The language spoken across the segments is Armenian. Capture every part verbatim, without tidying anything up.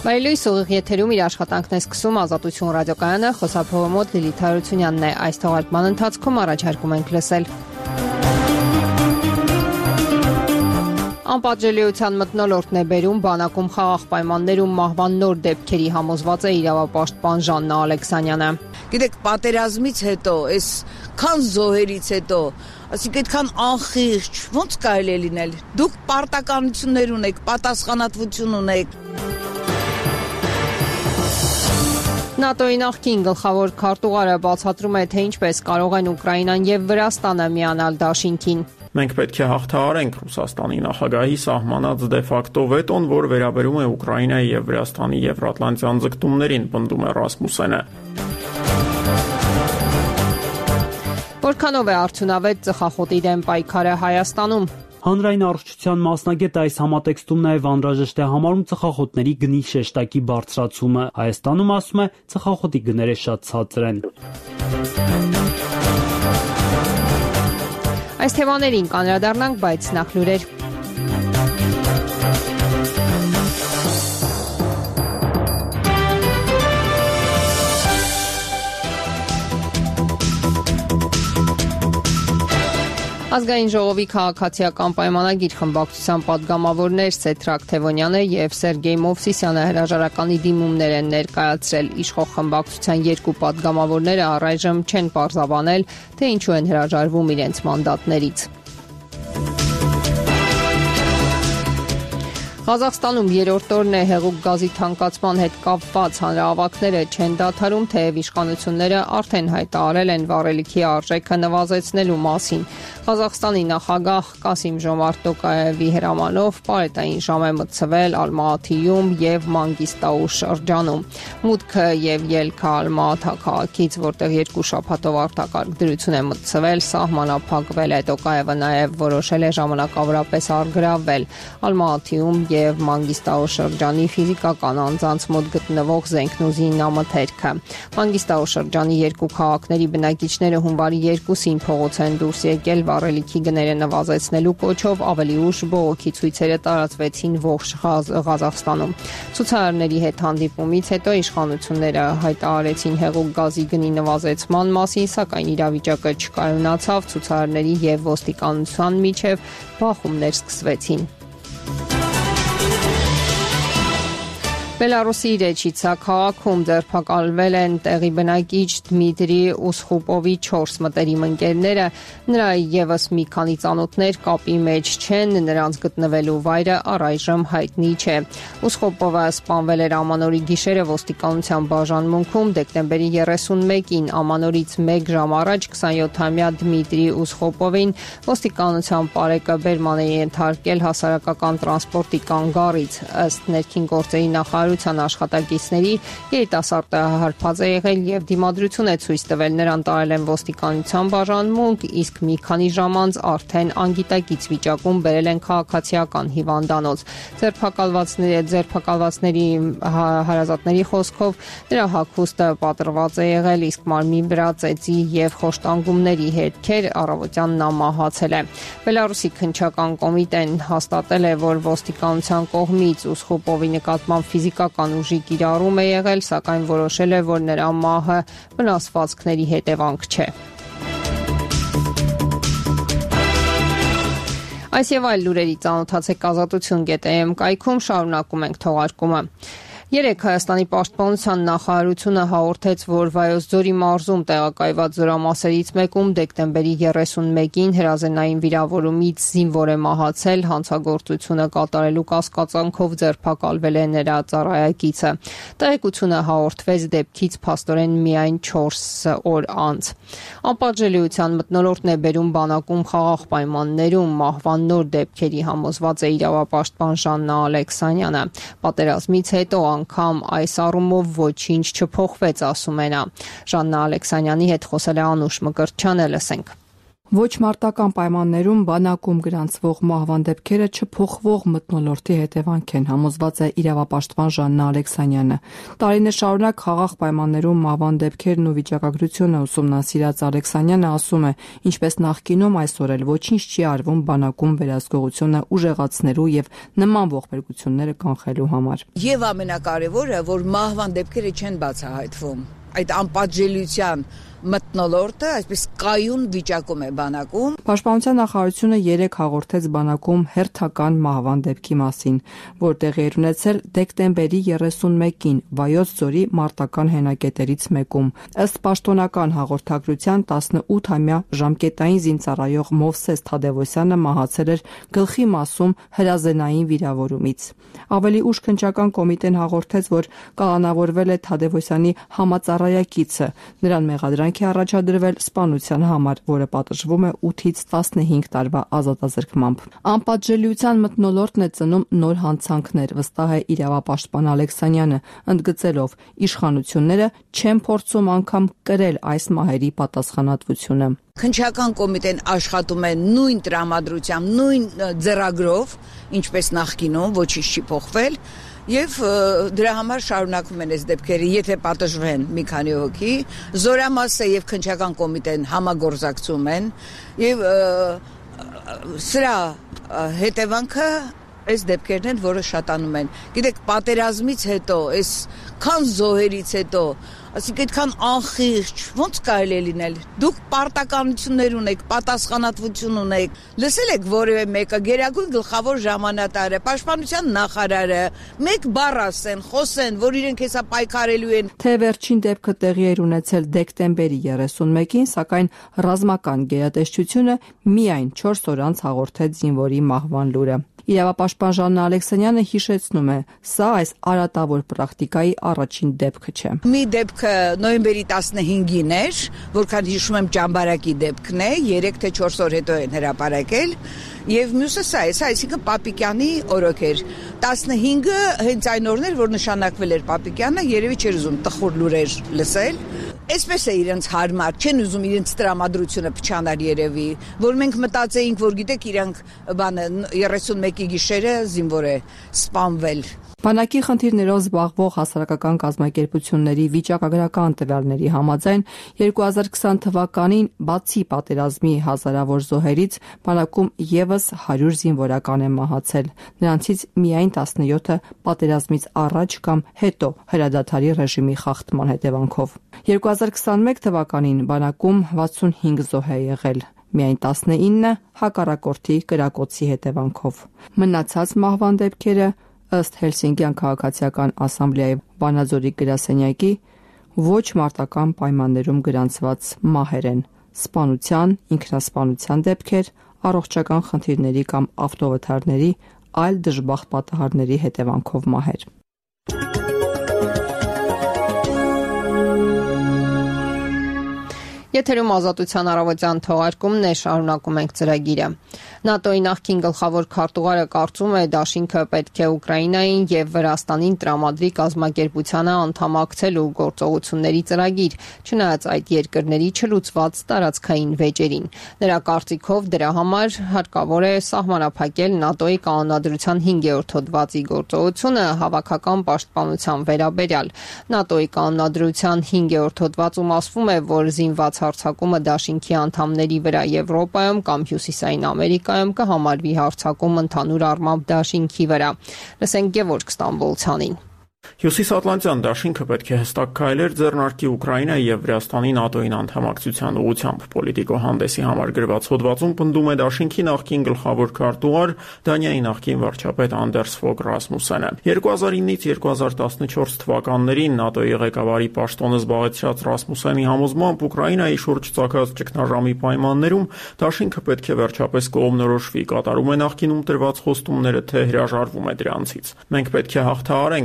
Բարելույս ուղիղ եթերում իր աշխատանքն է սկսում Ազատություն ռադիոկայանը, խոսափողը մոտ Լիլիթ Հարությունյանն է։ Այս թողարկման ընթացքում առաջարկում ենք լսել Անպատժելիության մթնոլորտն է բերում բանակում խաղաղ պայմաններում մահվան նոր դեպքերի համոզված է իրավապաշտպան Ժաննա Ալեքսանյանը։ Գիտեք, պատերազմից հետո, այս քան զոհերից հետո, այսինքն այդքան անխիղճ, ո՞նց կարելի է լինել։ Դուք պարտականություններ ունեք, պատասխանատվություն ունեք։ ՆԱՏՕ-ի նախկին գլխավոր քարտուղարը բացատրում է, թե ինչպես կարող են Ուկրաինան եւ Վրաստանը միանալ դաշինքին։ Մենք պետք է հաղթահարենք Ռուսաստանի նախագահի սահմանած դեֆակտո վետոն, որ վերաբերում է Ուկրաինայի եւ Վրաստանի եվրատլանտյան ձգտումներին, պնդում է Ռասմուսենը։ Որքանով է արդյունավետ ծխախոտի դեմ պայքարը Հայաստանում։ Հանրային առողջության մասնագետը այս համատեքստում նաև անհրաժեշտ է համարում ծխախոտների գնի շեշտակի բարձրացումը։ Հայաստանում, ասում է, ծխախոտի գները շատ ցածր են։ Այս թեմաներին կանդրադառնանք, բայց նախ լուրեր։ Ազգային ժողովի քաղաքացիական պայմանագիր խմբակցության պատգամավորներ Սեդրակ Թևոնյանը եւ Սերգեյ Մովսիսյանը հրաժարականի դիմումներ են ներկայացրել։ Իշխող խմբակցության երկու պատգամավորները առայժմ չեն պարզաբանել, թե ինչու են հրաժարվում իրենց մանդատներից։ Ղազախստանում երրորդ օրն է հեղուկ գազի թանկացման հետ կապված հանրահավաքները չեն դադարում, թեև իշխանությունները արդեն հայտարարել են վառելիքի արժեքը նվազեցնելու մասին։ Ղազախստանի նախագահ Կասիմ Ժոմարտ Տոկաևի հրամանով պարետային ժամ է մտցվել Ալմաաթիում եւ Մանգիստաու շրջանում։ Մուտքը եւ ելքը Ալմաաթա քաղաքից, որտեղ երկու շաբաթով արտակարգ դրություն է մտցվել, սահմանափակվել է։ Տոկաևը նաեւ որոշել է ժամանակավորապես առգրավվել Ալմաաթիում եւ Մանգիստաու շրջանի ֆիզիկական անձանց մոտ գտնվող զենքնուզի նամթերքը։ Մանգիստաու շրջանի երկու քաղաքների բնակիչները հունվարի երկուսին փողոց են դուրս եկել վառելիքի գները նվազեցնելու կոչով, ավելի ուշ բողոքի ցույցերը տարածվեցին ողջ Ղազախստանում։ Ցուցարարների հետ հանդիպումից հետո իշխանությունները հայտարարեցին հեղուկ գազի գնի նվազեցման մասին, սակայն իրավիճակը չկայունացավ, ցուցարարների եւ ոստիկանության միջև բախումներ սկսվեցին։ Բելարուսի Ռեչիցա քաղաքում ձերբակալվել են տեղի բնակիչ Դմիտրի Ուսխուպովի չորս մտերիմ ընկերները, նրա ևս մի քանի ծանոթներ կապի մեջ չեն, նրանց գտնվելու վայրը առայժմ հայտնի չէ։ Ուսխուպովը սպանվել էր ամանորի գիշերը ոստիկանության բաժանմունքում դեկտեմբերի երեսունմեկին, ամանորից մեկ ժամ առաջ քսանյոթամյա Դմիտրի Ուսխուպովին ոստիկանության պարեկը բերման է ենթարկել հասարակական տրանսպորտի կանգառից, ըստ ներքին գործերի նախարարության աշխատակիցների երիտասարդը հարբած է եղել եւ դիմադրություն է ցույց տվել, նրան տարել են ոստիկանության բաժանմունք, իսկ մի քանի ժամ անց արդեն անգիտակից վիճակում բերել են քաղաքացիական հիվանդանոց։ Ձերբակալվածների ձերբակալվածների հարազատների խոսքով նրա հագուստը պատրված է եղել, իսկ մարմնի վրա ծեծի եւ խոշտանգումների հետքեր, առավոտյան նա մահացել է։ Բելարուսի քննչական կոմիտեն հաստատել է, որ ոստիկանության կողմից Ուսխուպովի նկատմամբ ֆիզիկական ուժի կիրառում է եղել, սակայն որոշել է, որ նրա մահը վնասվածքների հետևանք չէ։ Այս եւ այլ լուրերի ծանոթացեք ազատություն կետ է էմ կայքում, շարունակում ենք թողարկումը։ Երեկ Հայաստանի պաշտպանության նախարարությունը հաղորդեց, որ Վայոց ձորի մարզում տեղակայված զորամասերից մեկում դեկտեմբերի երեսունմեկին հրազենային վիրավորումից զինվոր է մահացել, հանցագործությունը կատարելու կասկածանքով ձերբակալվել է նրա ծառայակիցը։ Տեղեկությունը հաղորդվեց դեպքից փաստորեն միայն չորս օր անց։ Անպատժելիության մթնոլորտն է բերում բանակում խաղաղ պայմաններում մահվան նոր դեպքերի համոզված է իրավապաշտպան Ժաննա Ալեքսանյանը։ Պատերազմից հետո անգամ այս առումով ոչինչ չփոխվեց, ասում է նա։ Ժաննա Ալեքսանյանի հետ խոսել է Անուշ Մկրտչյանը, լսենք։ Ոչ մարտական պայմաններում բանակում գրանցվող մահվան դեպքերը չփոխվող մթնոլորտի հետևանք են, համոզված է իրավապաշտպան Ժաննա Ալեքսանյանը։ Տարիներ շարունակ խաղաղ պայմաններում մահվան դեպքերն ու վիճակագրությունը ուսումնասիրած Ալեքսանյանը ասում է, ինչպես նախկինում, այսօր էլ ոչինչ չի արվում բանակում վերահսկողությունը ուժեղացնելու եւ նման ողբերգությունները կանխելու համար։ Եվ ամենակարևորը, որ մահվան դեպքերը չեն բացահայտվում։ Այդ անպատժելիության մթնոլորտը այսպես կայուն վիճակում է բանակում։ Պաշտպանության նախարարությունը երեկ հաղորդեց բանակում հերթական մահվան դեպքի մասին, որ տեղի էր ունեցել դեկտեմբերի երեսունմեկին Վայոց ձորի մարտական հենակետերից մեկում։ Ըստ պաշտոնական հաղորդագրության տասնութամյա ժամկետային զինծառայող Մովսես Թադևոսյանը մահացել էր գլխի մասում հրազենային վիրավորումից։ Ավելի ուշ քննչական կոմիտեն հաղորդեց, որ կալանավորվել է Թադևոսյանի համածառայակիցը, նրան մեղադրանք է առաջադրվել սպանության համար, որը պատժվում է ութից տասնհինգ տարվա ազատազրկմամբ։ Անպատժելիության մթնոլորտն է ծնում նոր հանցանքներ, վստահ է իրավապաշտպան Ալեքսանյանը, ընդգծելով իշխանությունները չեն փորձում անգամ կրել այս մահերի պատասխանատվությունը։ Քննչական կոմիտեն աշխատում է նույն տրամադրությամբ, նույն ձեռագրով, ինչպես նախկինում, ոչինչ չի փոխվել, եւ դրա համար շարունակվում են այս դեպքերը, եթե պատժվեն մի քանի հոգի, զորամասը եւ քննչական կոմիտեն համագործակցում են եւ սրա հետևանքը այս դեպքերն են, որը շատանում են։ Գիտեք, պատերազմից հետո, այս քան զոհերից հետո, ասիկ այդքան անխիղճ, ոնց կարելի է լինել։ Դուք պարտականություններ ունեք, պատասխանատվություն ունեք։ Լսել եք որևէ մեկը գերագույն գլխավոր ժամանատարը, պաշտպանության նախարարը, մեկ բառ ասեն, խոսեն, որ իրենք հեսա պայքարելու են։ Թե վերջին դեպքը տեղի էր ունեցել դեկտեմբերի երեսունմեկին, սակայն ռազմական գերատեսչությունը միայն չորս օր անց հաղորդեց զինվորի մահվան լուրը։ Իրավապաշտպան Ժաննա Ալեքսանյանը հիշեցնում է, սա այս արատավոր պրակտիկայի առաջին դեպքը չէ։ Մի դեպքը նոյեմբերի տասնհինգին էր, որքան հիշում եմ ճամբարակի դեպքն է, երեք թե չորս օր հետո են հրապարակել, եւ մյուսը սա է, սա այսինքն Պապիկյանի օրոք էր։ տասնհինգը հենց այն օրն էր, որ նշանակվել էր Պապիկյանը, երևի չէր ուզում տխուր լուրեր լսել։ Այսպես է իրենց հարմար, չեն ուզում իրենց տրամադրությունը փչանալ երևի, որ մենք մտածեինք, որ գիտեք, իրանք բանը երեսունմեկի գիշերը զինվոր է սպանվել։ Բանակի խնդիրներով զբաղվող հասարակական կազմակերպությունների վիճակագրական տվյալների համաձայն երկու հազար քսան թվականին բացի պատերազմի հազարավոր զոհերից բանակում եւս հարյուր զինվորական է մահացել, նրանցից միայն տասնյոթը պատերազմից առաջ կամ հետո հրադադարի ռեժիմի խախտման հետևանքով։ երկու հազար քսանմեկ թվականին բանակում վաթսունհինգ զոհ է եղել, միայն տասնինը հակառակորդի կրակոցի հետևանքով։ Մնացած մահվան դեպքերը ըստ Հելսինկյան քաղաքացիական ասամբլեայի Վանաձորի գրասենյակի ոչ մարտական պայմաններում գրանցված մահեր են, սպանության, ինքնասպանության դեպքեր, առողջական խնդիրների կամ ավտովթարների, այլ դժբախտ պատահարների հետևանքով մահեր։ Եթերում Ազատության առավոտյան թողարկումն է, շարունակում ենք ծրագիրը։ ՆԱՏՕ-ի նախկին գլխավոր քարտուղարը կարծում է, դաշինքը պետք է Ուկրաինային եւ Վրաստանին տրամադրի կազմակերպությանը անդամակցելու գործողությունների ծրագիր, չնայած այդ երկրների չլուծված տարածքային վեճերին։ Նրա կարծիքով դրա համար հարկավոր է սահմանափակել ՆԱՏՕ-ի կանոնադրության հինգերորդ հոդվածի գործողությունը հավաքական պաշտպանության վերաբերյալ։ ՆԱՏՕ-ի կանոնադրության հինգերորդ հոդվածում ասվում է, որ զինված հարձակումը դաշինքի անդամների վրա Եվրոպայում կամ Հյուսիսային Ամերիկայում կհամարվի հարձակում ընդհանուր առմամբ դաշինքի վրա։ Լսենք Գևորգ Ստամբոլցյանին։ Հյուսիսատլանտյան դաշինքը պետք է հստակ քայլեր ձեռնարկի Ուկրաինայի եւ Վրաստանի ՆԱՏՕ-ին անդամակցության ուղղությամբ։ Պոլիտիկո հանդեսի համար գրված հոդվածում պնդում է դաշինքի նախկին գլխավոր քարտուղար Դանիայի նախկին վարչապետ Անդերս Ֆոգ Ռասմուսենը։ երկու հազար ինից երկու հազար տասնչորս թվականներին ՆԱՏՕ-ի ղեկավարի պաշտոնը զբաղեցրած Ռասմուսենի համոզմամբ Ուկրաինայի շուրջ ցակած ճգնաժամի պայմաններում դաշինքը պետք է վերջապես կողմնորոշվի, կատարում է նախկինում տրված խոստումները, թե հրաժարվում է դրանցից։ Մենք պետք է հաղթահարենք Ռուսաստանի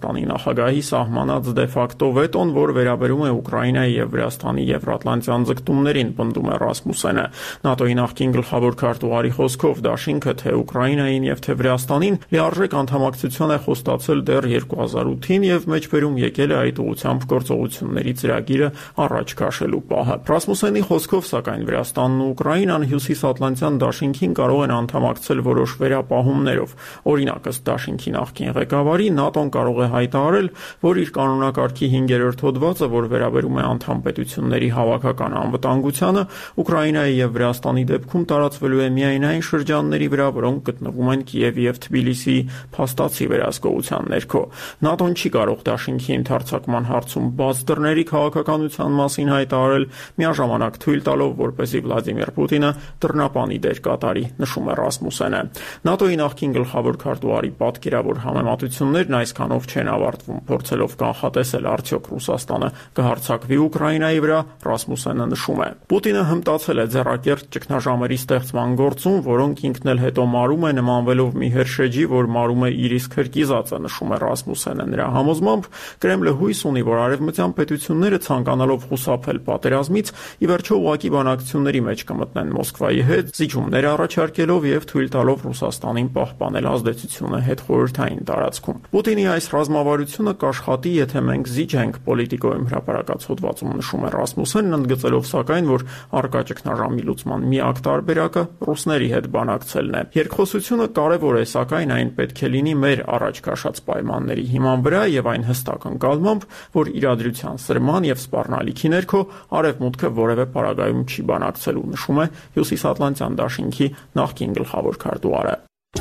Վրաստանի նախագահի սահմանած դե ֆակտո վետոն, որ վերաբերում է Ուկրաինայի եւ Վրաստանի եվրատլանտյան ձգտումներին, պնդում է Ռասմուսենը։ ՆԱՏՕ-ի նախկին գլխավոր քարտուղարի խոսքով դաշինքը թե Ուկրաինային եւ թե Վրաստանին լիարժեք անդամակցություն է խոստացել դեռ երկու հազար ութին եւ մեջբերում եկել է այդ ուղղությամբ գործողությունների ծրագիրը առաջ քաշելու պահը։ Ռասմուսենի խոսքով, սակայն, Վրաստանն ու Ուկրաինան Հյուսիսատլանտյան դաշինքին կարող են անդամակցել որոշ վերապահումներով։ Օրինակ, ըստ դաշինքի նախկին ղեկավարի, ՆԱՏՕ-ն կարող է հայտարարել, որ իր կանոնակարգի հինգերորդ հոդվածը, որ վերաբերում է անդամ պետությունների հավաքական անվտանգությանը, Ուկրաինայի եւ Վրաստանի դեպքում տարածվելու է միայն այն շրջանների վրա, որոնք գտնվում են Կիևի եւ Թբիլիսիի փաստացի վերահսկողության ներքո։ ՆԱՏՕ-ն չի կարող դաշինքի ընդարձակման հարցում բաց դռների քաղաքականության մասին հայտարարել, միաժամանակ թույլ տալով, որպեսզի Վլադիմիր Պուտինը դռնապանի դեր կատարի, նշում է Ռասմուսենը։ ՆԱՏՕ-ի նախկին գլխավոր քարտուղարի պատկերավոր համեմատություններն այսքանով չեն ավարտվում, փորձելով կանխատեսել արդյոք Ռուսաստանը կհարձակվի Ուկրաինայի վրա, Ռասմուսենը նշում է. Պուտինը հմտացել է ձեռակերտ ճգնաժամերի ստեղծման գործում, որոնք ինքն էլ հետո մարում է նմանվելով մի հրշեջի, որ մարում է իր իսկ հրկիզածը, նշում է Ռասմուսենը։ Նրա համոզմամբ Կրեմլը հույս ունի, որ արևմտյան պետությունները ցանկանալով խուսափել պատերազմից, ի վերջո ուղղակի բանակցությունների մեջ կմտնեն Մոսկվայի հետ, զիջումներ առաջարկելով եւ թույլ տալով Ռուսաստանին պահպանել ազդեցությունը հետխորհրդային տարածքում։ Պուտինի այս ռազմավարությունը կաշխատի, եթե մենք զիջենք, Պոլիտիկոյում հրապարակած հոդվածում նշում է Ռասմուսենն, ընդգծելով սակայն, որ առկա ճգնաժամի լուծման միակ տարբերակը ռուսների հետ բանակցելն է։ Երկխոսությունը կարևոր է, սակայն այն պետք է լինի մեր առաջ քաշած պայմանների հիման վրա եւ այն հստակ ընկալմամբ, որ իրադրության սրման եւ սպառնալիքի ներքո արևմուտքը որևէ պարագայում չի բանակցելու, նշում է Հյուսիսատլանտյան դաշինքի նախկին գլխավոր քարտուղարը։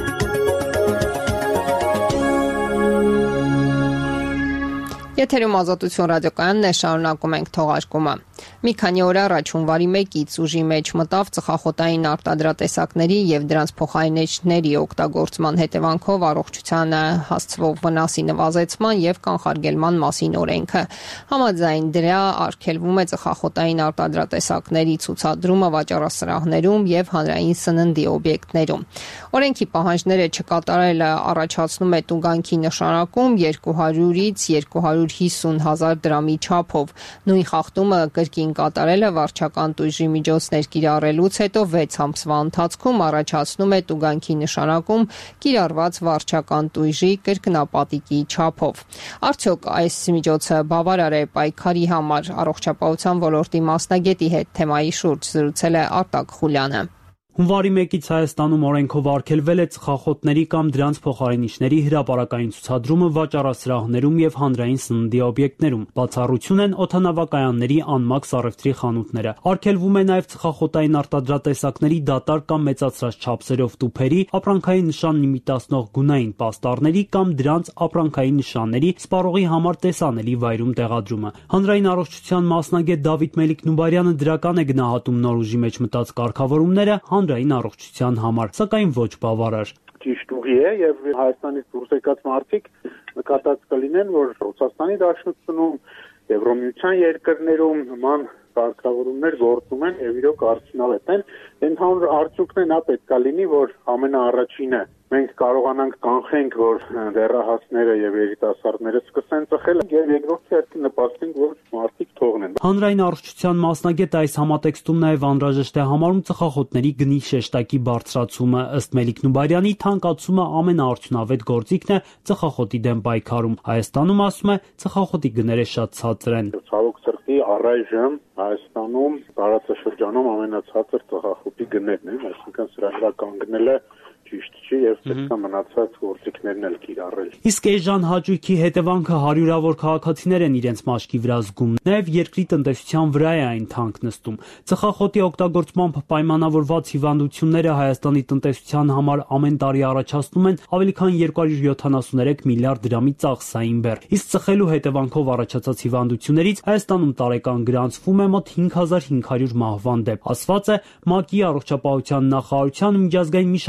Եթերում Ազատություն ռադիոկայանն է, շարունակում ենք թողարկումը։ Մի քանի օր առաջ հունվարի մեկից ուժի մեջ մտավ ծխախոտային արտադրատեսակների եւ դրանց փոխարինիչների օգտագործման հետևանքով առողջությանը հասցվող վնասի նվազեցման եւ կանխարգելման մասին օրենքը։ Համաձայն դրա արգելվում է ծխախոտային արտադրատեսակների ցուցադրումը վաճառասրահներում եւ հանրային սննդի օբյեկտներում։ Օրենքի պահանջները չկատարելը առաջացնում է տուգանքի նշանակում երկու հարյուրից երկու հարյուր հիսուն հազար դրամի չափով։ Նույն խախտումը կրկին կատարելը վարչական տույժի միջոցներ կիրառելուց հետո վեց ամսվա ընթացքում առաջացնում է տուգանքի նշանակում կիրառված վարչական տույժի կրկնապատիկի չափով։ Արդյոք այս միջոցը բավարար է պայքարի համար? Առողջապահության ոլորտի մասնագետի հետ թեմայի շուրջ զրուցել է Արտակ Խուլյանը։ Հունվարի մեկից Հայաստանում օրենքով արգելվել է ծխախոտների կամ դրանց փոխարինիչների հրապարակային ցուցադրումը վաճառասրահներում եւ հանրային սննդի օբյեկտներում։ Բացառություն են օդանավակայանների անմաքս առևտրի խանութները։ Արգելվում է նաեւ ծխախոտային արտադրատեսակների դատարկ կամ մեծացրած չափսերով տուփերի, ապրանքային նշան իմիտացնող գունային պաստառների կամ դրանց ապրանքային նշանների սպառողի համար տեսանելի վայրում տեղադրումը։ Հանրային առողջության մասնագետ Դավիթ Մելիք-Նուբարյանը դրական է գնահատում նոր ուժի մեջ մտած կարգավորումները հանրային առողջության համար, սակայն ոչ բավարար։ Ճիշտ ուղի է եւ Հայաստանից դուրս եկած մարդիկ նկատած կլինեն, որ Ռուսաստանի Դաշնությունում, Եվրոմիության երկրներում նման կարգավորումներ գործում են եւ իրոք արդյունավետ են։ Ընդհանուր արդյունքն է նա պետք է լինի, որ ամենաառաջինը մենք կարողանանք կանխենք, որ դեռահասները եւ երիտասարդները սկսեն ծխել եւ երկրորդ հերթին նպաստենք, որ մարդիկ թողնեն։ Հանրային առողջության մասնագետը այս համատեքստում նաեւ անհրաժեշտ է համարում ծխախոտների գնի շեշտակի բարձրացումը։ Ըստ Մելիք-Նուբարյանի, թանկացումը ամենաարդյունավետ գործիքն է ծխախոտի դեմ պայքարում։ Հայաստանում, ասում է, ծխախոտի գները շատ ցածր են։ Ցավոք սրտի առայժմ Հայաստանում տարածաշրջանում ամենացածր ծխախոտի գներն են, այսինքն սրա վրա կանգնելը ճիշտ չի եւ պետք է մնացած գործիքներն էլ կիրառել։ Իսկ էժան հաճույքի հետևանքը հարյուրավոր քաղաքացիներ են իրենց մաշկի վրա զգում։ Նաեւ երկրի տնտեսության վրա է այն թանկ նստում։ Ծխախոտի օգտագործմամբ պայմանավորված հիվանդությունները Հայաստանի տնտեսության համար ամեն տարի առաջացնում են ավելի քան երկու հարյուր յոթանասուններեք միլիարդ դրամի ծախսային բեռ։ Իսկ ծխելու հետևանքով առաջացած հիվանդություններից Հայաստանում տարեկան գրանցվում է մոտ հինգ հազար հինգ հարյուր մահվան դեպք։ Ասված է ՄԱԿ-ի առողջապահության նախարարության միջազգային մի շարք կազմակերպությունների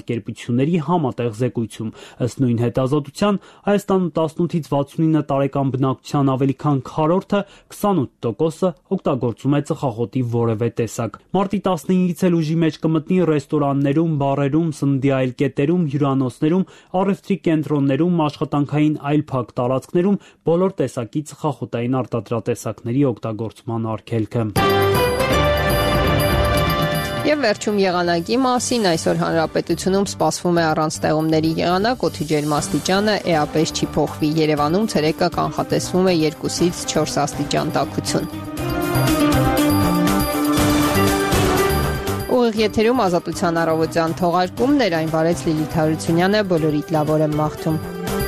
կազմակերպությունների համատեղ զեկույցում։ Ըստ նույն հետազոտության Հայաստանում տասնութից վաթսունինը տարեկան բնակչության ավելի քան քառորդը քսանութ տոկոսը օգտագործում է ծխախոտի որևէ տեսակ։ Մարտի տասնհինգից էլ ուժի մեջ կմտնի ռեստորաններում, բարերում, սննդի այլ կետերում, հյուրանոցներում, առևտրի կենտրոններում, աշխատանքային այլ փակ տարածքներում բոլոր տեսակի ծխախոտային արտադրատեսակների օգտագործման արգելքը։ Եվ վերջում եղանակի մասին այսօր հանրապետությունում սպասվում է առանց ստեղումների եղանակ, օդի ջերմաստիճանը էապես չի փոխվի։ Երևանում ցերեկը կանխատեսվում է երկուսից չորս աստիճան տաքություն։ Ուղիղ եթերում Ազատության առավոտյան թողարկումներ, այն վարեց Լիլիթ Հարությունյանը, բոլորիդ լավ օր եմ մաղթում։